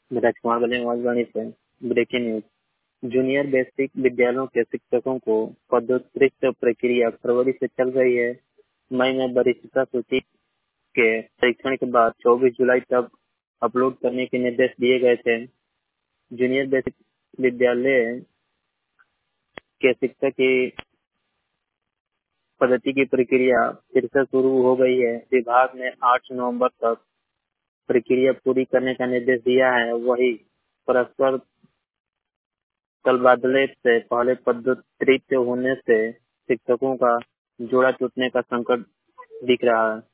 राजकुमार बने आकाशवाणी से। Breaking news. Junior basic विद्यालयों के शिक्षकों को पदोन्नति प्रक्रिया फरवरी से चल रही है। मई में वरिष्ठता सूची के परीक्षण के बाद 24 जुलाई तक अपलोड करने के निर्देश दिए गए थे। जूनियर बेसिक विद्यालय के शिक्षक की पद्धति की प्रक्रिया फिर से शुरू हो गई है। विभाग ने 8 नवंबर तक प्रक्रिया पूरी करने का निर्देश दिया है। वही परस्पर तबादले से पहले पदोन्नति होने से शिक्षकों का जोड़ा टूटने का संकट दिख रहा है।